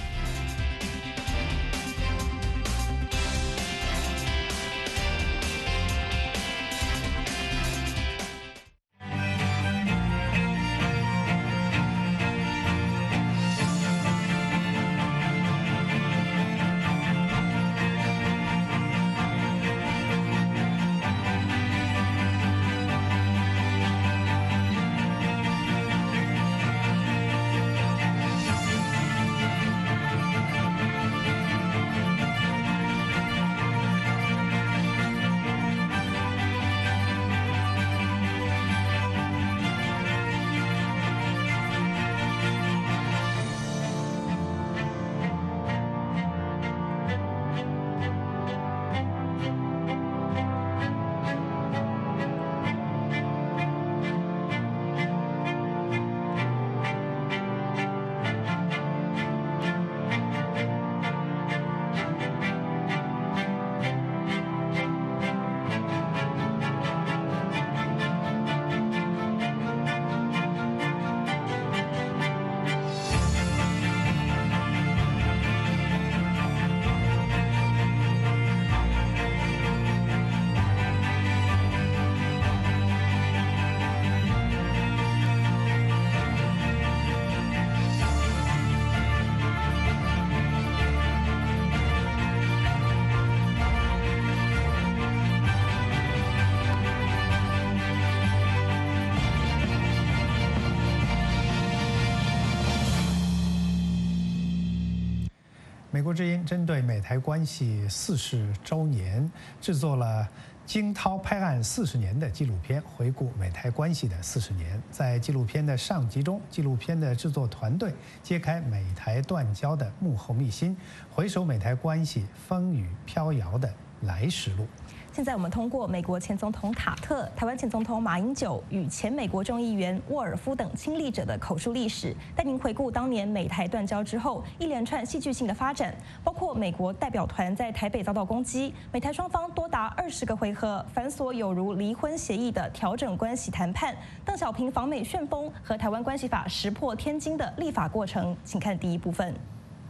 美国之音针对美台关系四十周年，制作了惊涛拍案四十年的纪录片，回顾美台关系的四十年。在纪录片的上集中，纪录片的制作团队揭开美台断交的幕后秘辛，回首美台关系风雨飘摇的来时路。 现在我们通过美国前总统卡特、台湾前总统马英九与前美国众议员沃尔夫等亲历者的口述历史，带您回顾当年美台断交之后一连串戏剧性的发展，包括美国代表团在台北遭到攻击，美台双方多达二十个回合繁琐有如离婚协议的调整关系谈判，邓小平访美旋风和台湾关系法石破天惊的立法过程。请看第一部分。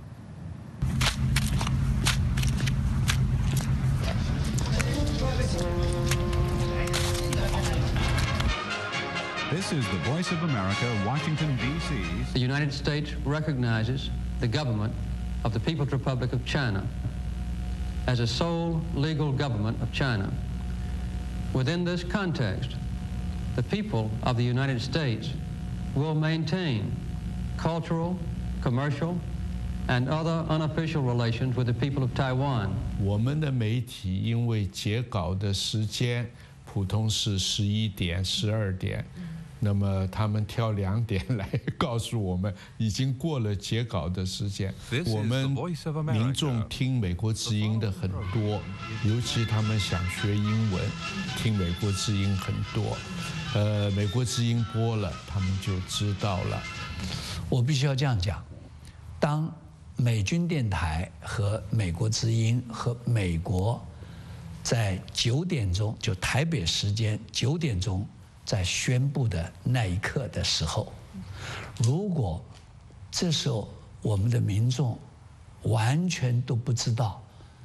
This is the Voice of America, Washington, D C The United States recognizes the government of the People's Republic of China as a sole legal government of China. Within this context, the people of the United States will maintain cultural, commercial, and other unofficial relations with the people of Taiwan. 我们的媒体因为截稿的时间普通是十一点、十二点。那么他们挑两点来告诉我们，已经过了截稿的时间。我们民众听美国之音的很多，尤其他们想学英文，听美国之音很多。呃，美国之音播了，他们就知道了。 我必须要这样讲：当美军电台和美国之音和美国在九点钟，就台北时间九点钟。在宣布的那一刻的时候，如果这时候我们的民众完全都不知道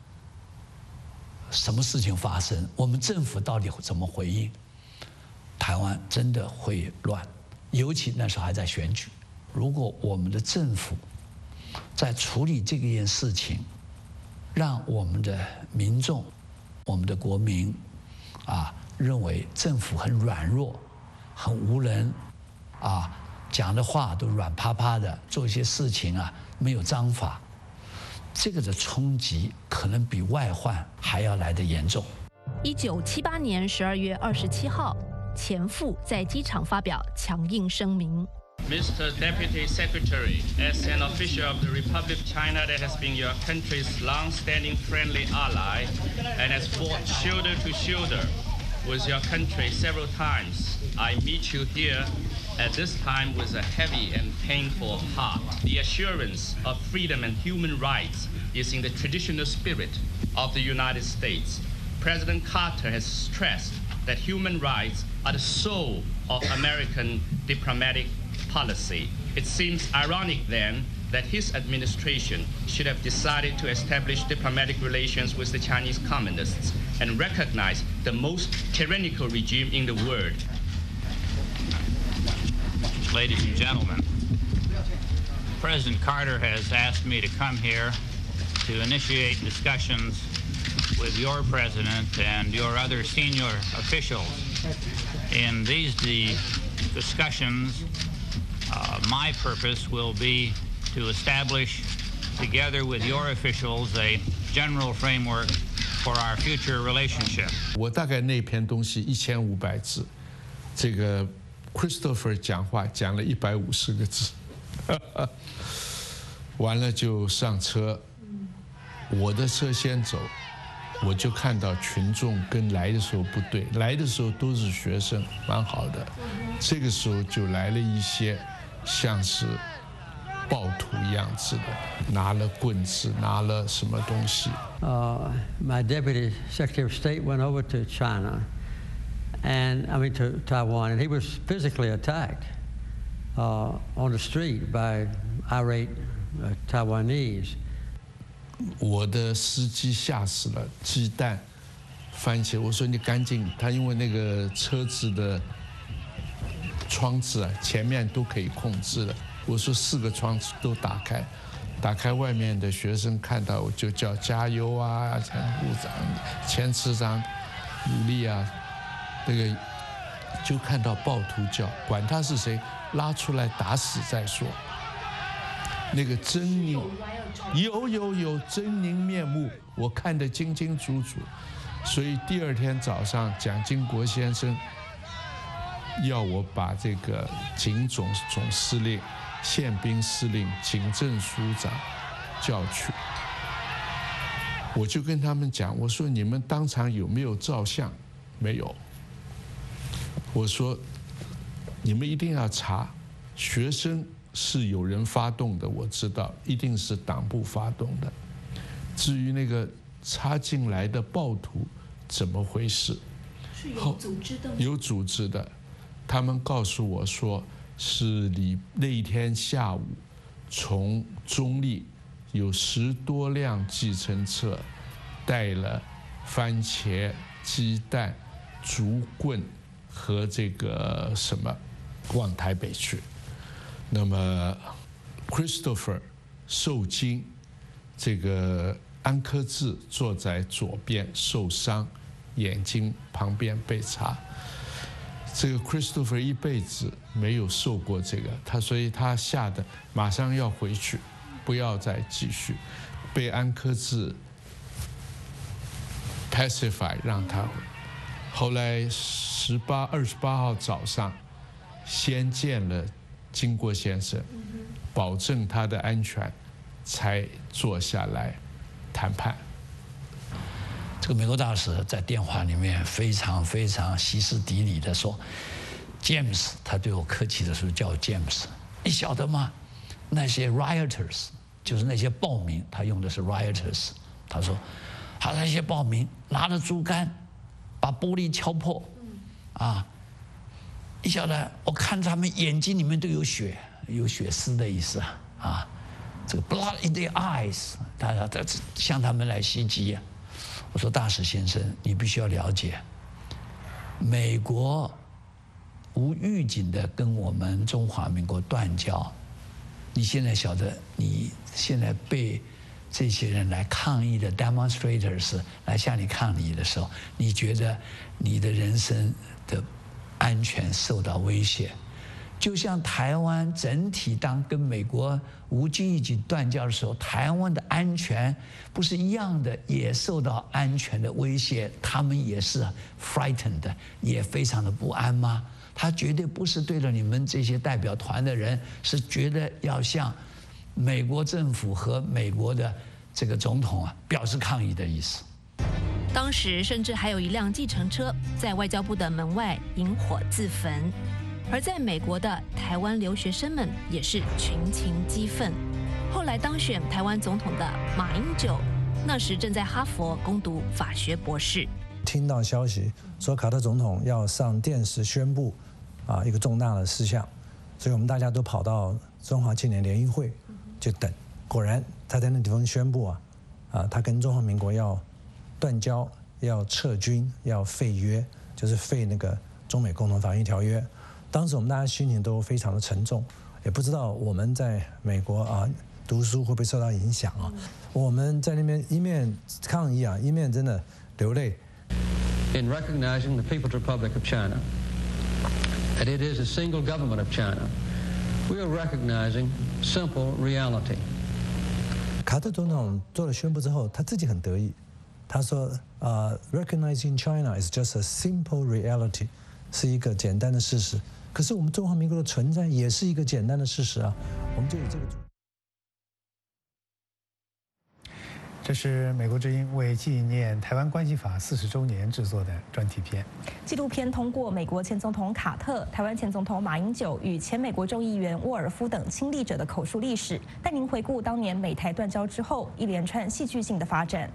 什么事情发生，我们政府到底怎么回应，台湾真的会乱。尤其那时候还在选举，如果我们的政府在处理这件事情，让我们的民众、我们的国民啊。认为政府很软弱、很无能，啊，讲的话都软趴趴的，做一些事情啊没有章法。 这个的冲击可能比外患还要来得严重。 一九七八年十二月二十七号，前夫在机场发表强硬声明。 Mister Deputy Secretary, as an official of the Republic of China that has been your country's long-standing friendly ally and has fought shoulder to shoulder with your country several times, I meet you here at this time with a heavy and painful heart. The assurance of freedom and human rights is in the traditional spirit of the United States. President Carter has stressed that human rights are the soul of American diplomatic policy. It seems ironic then that his administration should have decided to establish diplomatic relations with the Chinese Communists and recognize the most tyrannical regime in the world. Ladies and gentlemen, President Carter has asked me to come here to initiate discussions with your president and your other senior officials. In these the discussions, uh, my purpose will be to establish, together with your officials, a general framework for our future relationship. 我大概那篇东西一千五百字，这个 Christopher 讲话讲了一百五十个字，完了就上车，我的车先走。我就看到群众跟来的时候不对，来的时候都是学生，蛮好的。这个时候就来了一些像是暴徒一样子的，拿了棍子，拿了什么东西。 Uh, my deputy secretary of state went over to China, and I mean to Taiwan, and he was physically attacked uh, on the street by irate uh, Taiwanese. 我的司机吓死了，鸡蛋翻起来。我说你赶紧，他因为那个车子的窗子啊，前面都可以控制的。我说四个窗子都打开，打开外面的学生看到我就叫加油啊，前部长、前次长努力啊，那个就看到暴徒叫，管他是谁，拉出来打死再说。那个狰狞，有有有狰狞面目，我看得清清楚楚。所以第二天早上，蒋经国先生要我把这个警总总司令、宪兵司令、警政署长叫去，我就跟他们讲，我说你们当场有没有照相？没有。我说你们一定要查，学生是有人发动的，我知道一定是党部发动的。至于那个插进来的暴徒怎么回事？ 是有组织的吗？ 有组织的，他们告诉我说是里那一天下午，从中立有十多辆计程车，带了番茄、鸡蛋、竹棍和这个什么，往台北去。那么 ，Christopher 受惊，这个安科志坐在左边受伤，眼睛旁边被插。这个 Christopher 一辈子没有受过这个，他所以他吓得马上要回去，不要再继续，被安科志 pacify 让他回。后来十八二十八号早上，先见了经国先生，保证他的安全，才坐下来谈判。 这个美国大使在电话里面非常非常歇斯底里的说 ：“James， 他对我客气的时候叫我 James， 你晓得吗？那些 rioters 就是那些暴民，他用的是 rioters。他说，他那些暴民拿着竹竿，把玻璃敲破，啊。”你晓得，我看他们眼睛里面都有血，有血丝的意思啊，啊，这个 blood in their eyes， 他他向他们来袭击啊。我说大使先生，你必须要了解，美国无预警的跟我们中华民国断交，你现在晓得，你现在被这些人来抗议的 demonstrators 来向你抗议的时候，你觉得你的人生的安全受到威胁， 就像台湾整体当跟美国无经一起断交的时候，台湾的安全不是一样的，也受到安全的威胁，他们也是 frightened， 也非常的不安吗？他绝对不是对着你们这些代表团的人，是觉得要向美国政府和美国的这个总统啊表示抗议的意思。 当时甚至还有一辆计程车在外交部的门外引火自焚，而在美国的台湾留学生们也是群情激愤。后来当选台湾总统的马英九，那时正在哈佛攻读法学博士。 听到消息说卡特总统要上电视宣布啊一个重大的事项，所以我们大家都跑到中华青年联谊会就等。果然他在那地方宣布啊，啊他跟中华民国要断交，要撤军，要废约，就是废那个中美共同防御条约。当时我们大家心情都非常的沉重，也不知道我们在美国啊读书会不会受到影响啊。我们在那边一面抗议啊，一面真的流泪。 In recognizing the People's Republic of China, that it is a single government of China, we are recognizing simple reality. 卡特总统做了宣布之后，他自己很得意，他说：“呃、uh, ，recognizing China is just a simple reality， 是一个简单的事实。可是我们中华民国的存在也是一个简单的事实啊，我们就以这个。” 这是美国之音为纪念台湾关系法四十周年制作的专题片。 纪录片通过美国前总统卡特、台湾前总统马英九与前美国众议员沃尔夫等亲历者的口述历史，带您回顾当年美台断交之后一连串戏剧性的发展。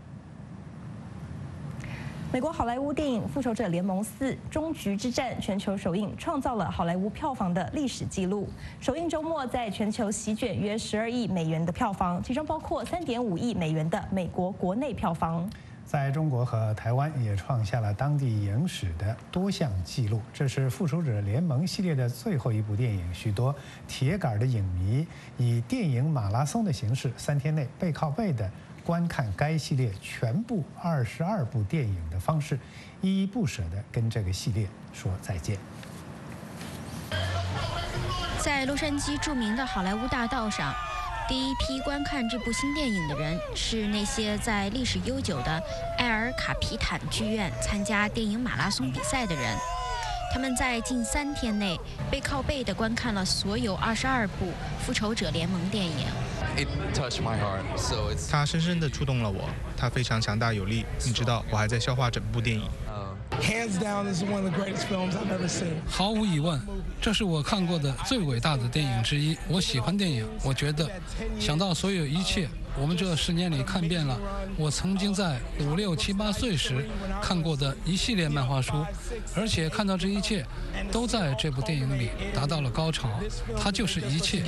美国好莱坞电影《复仇者联盟四：终局之战》全球首映，创造了好莱坞票房的历史纪录。首映周末在全球席卷约十二亿美元的票房，其中包括三点五亿美元的美国国内票房。 在中国和台湾也创下了当地影史的多项纪录。这是《复仇者联盟》系列的最后一部电影，许多铁杆的影迷以电影马拉松的形式，三天内背靠背的观看该系列全部二十二部电影的方式，依依不舍地跟这个系列说再见。 在洛杉矶著名的好莱坞大道上，第一批观看这部新电影的人是那些在历史悠久的埃尔卡皮坦剧院参加电影马拉松比赛的人。他们在近三天内背靠背地观看了所有二十二部《复仇者联盟》电影。 它深深地触动了我，它非常强大有力。你知道，我还在消化整部电影。 毫无疑问，这是我看过的最伟大的电影之一。我喜欢电影，我觉得想到所有一切，我们这十年里看遍了我曾经在五六七八岁时看过的一系列漫画书，而且看到这一切都在这部电影里达到了高潮。它就是一切。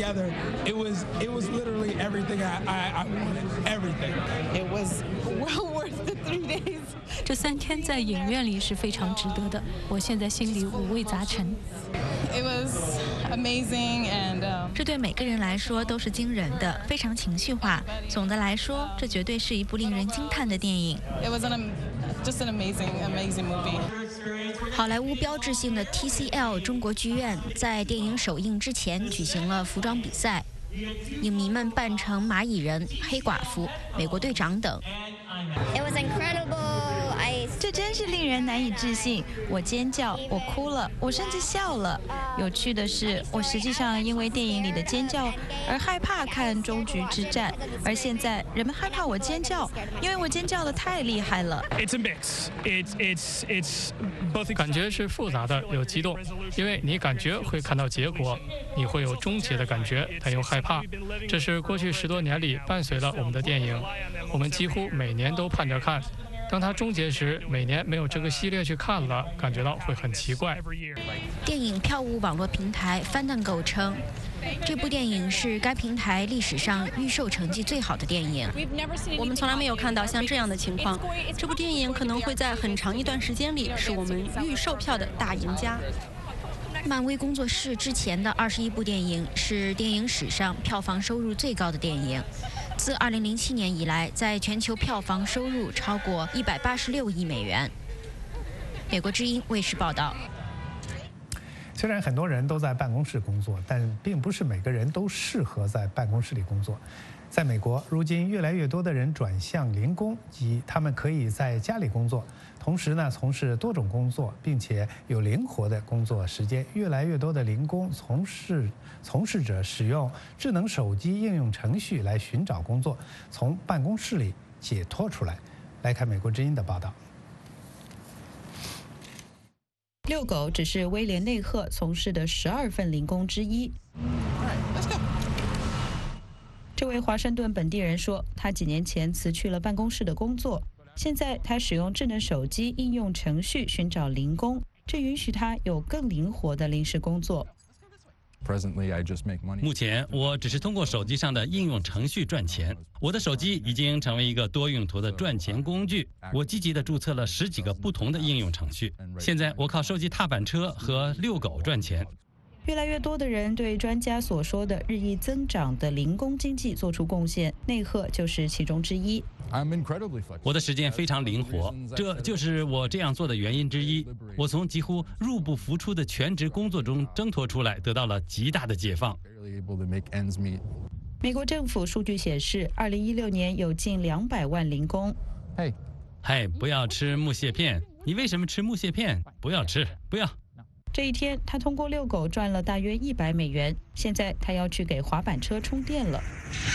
这三天在影院里是非常值得的，我现在心里五味杂陈。 It was amazing and, um... 这对每个人来说都是惊人的，非常情绪化。总的来说，这绝对是一部令人惊叹的电影。 It was an, just an amazing, amazing movie. 好莱坞标志性的 T C L 中国剧院在电影首映之前举行了服装比赛，影迷们扮成蚂蚁人、黑寡妇、美国队长等。 It was incredible. I... 这真是令人难以置信！我尖叫，我哭了，我甚至笑了。有趣的是，我实际上因为电影里的尖叫而害怕看终局之战，而现在人们害怕我尖叫，因为我尖叫的太厉害了。 It's a mix. It's it's it's both. 感觉是复杂的，有激动，因为你感觉会看到结果，你会有终结的感觉，但又害怕。这是过去十多年里伴随了我们的电影，我们几乎每年都盼着看。当它终结时，每年没有这个系列去看了，感觉到会很奇怪。 电影票务网络平台 Fandango 称，这部电影是该平台历史上预售成绩最好的电影。 我们从来没有看到像这样的情况。这部电影可能会在很长一段时间里是我们预售票的大赢家。 漫威工作室之前的二十一部电影是电影史上票房收入最高的电影。自二零零七年以来，在全球票房收入超过一百八十六亿美元。美国之音卫视报道。 虽然很多人都在办公室工作，但并不是每个人都适合在办公室里工作。在美国，如今越来越多的人转向零工，即他们可以在家里工作，同时呢从事多种工作，并且有灵活的工作时间。越来越多的零工从事从事者使用智能手机应用程序来寻找工作，从办公室里解脱出来。来看美国之音的报道。 遛狗只是威廉内赫从事的十二份零工之一。这位华盛顿本地人说，他几年前辞去了办公室的工作，现在他使用智能手机应用程序寻找零工，这允许他有更灵活的临时工作。 目前我只是通过手机上的应用程序赚钱。我的手机已经成为一个多用途的赚钱工具。我积极地注册了十几个不同的应用程序。现在我靠收集踏板车和遛狗赚钱。 越来越多的人对专家所说的日益增长的零工经济做出贡献，内赫就是其中之一。 我的时间非常灵活，这就是我这样做的原因之一。我从几乎入不敷出的全职工作中挣脱出来，得到了极大的解放。 美国政府数据显示，二零一六年有近两百万零工。 嘿，嘿，不要吃木屑片！你为什么吃木屑片？不要吃，不要。 这一天，他通过遛狗赚了大约一百美元。现在他要去给滑板车充电了。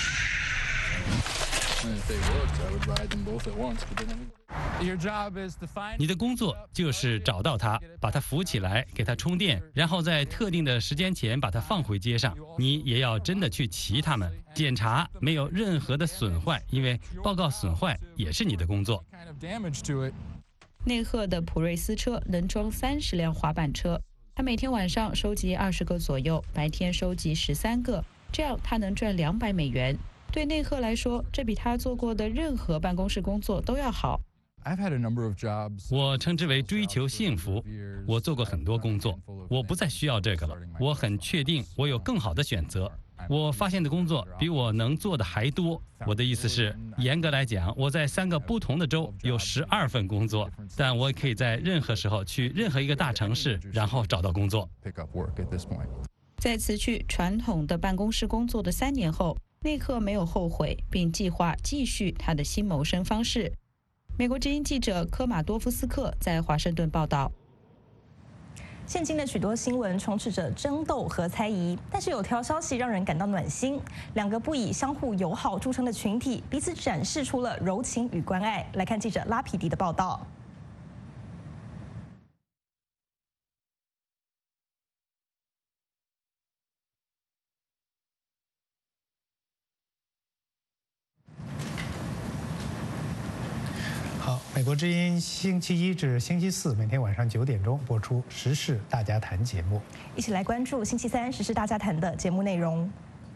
你的工作就是找到它，把它扶起来，给它充电，然后在特定的时间前把它放回街上。你也要真的去骑它们，检查没有任何的损坏，因为报告损坏也是你的工作。 内赫的普锐斯车能装三十辆滑板车，他每天晚上收集二十个左右，白天收集十三个，这样他能赚两百美元。对内赫来说，这比他做过的任何办公室工作都要好。 我称之为追求幸福。我做过很多工作，我不再需要这个了。我很确定我有更好的选择。我发现的工作比我能做的还多。我的意思是，严格来讲，我在三个不同的州有十二份工作，但我可以在任何时候去任何一个大城市，然后找到工作。 在辞去传统的办公室工作的三年后，内赫没有后悔，并计划继续他的新谋生方式。美国之音记者科马多夫斯克在华盛顿报道。 现今的许多新闻充斥着争斗和猜疑，但是有条消息让人感到暖心：两个不以相互友好著称的群体，彼此展示出了柔情与关爱。来看记者拉皮迪的报道。 好，美国之音星期一至星期四每天晚上九点钟播出《时事大家谈》节目， 一起来关注星期三《时事大家谈》的节目内容。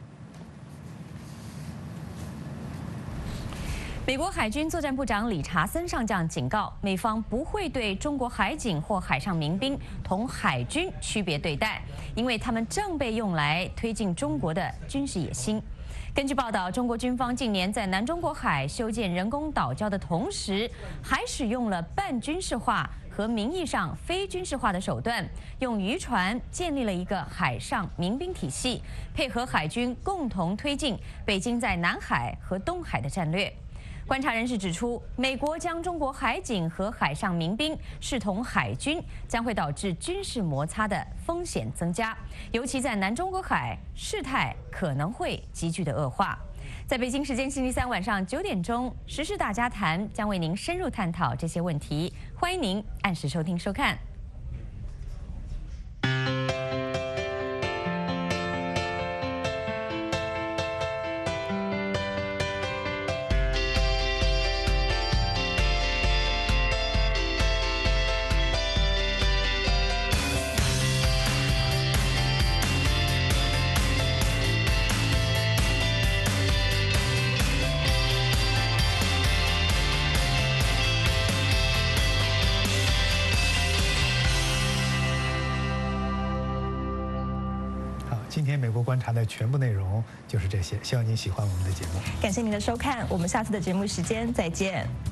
美国海军作战部长理查森上将警告，美方不会对中国海警或海上民兵同海军区别对待，因为他们正被用来推进中国的军事野心。根据报道，中国军方近年在南中国海修建人工岛礁的同时，还使用了半军事化和名义上非军事化的手段，用渔船建立了一个海上民兵体系，配合海军共同推进北京在南海和东海的战略。观察人士指出，美国将中国海警和海上民兵视同海军，将会导致军事摩擦的风险增加，尤其在南中国海，事态可能会急剧的恶化。在北京时间星期三晚上九点钟，《时事大家谈》将为您深入探讨这些问题，欢迎您按时收听收看。 今天美国观察的全部内容就是这些，希望您喜欢我们的节目。 感谢您的收看，我们下次的节目时间再见。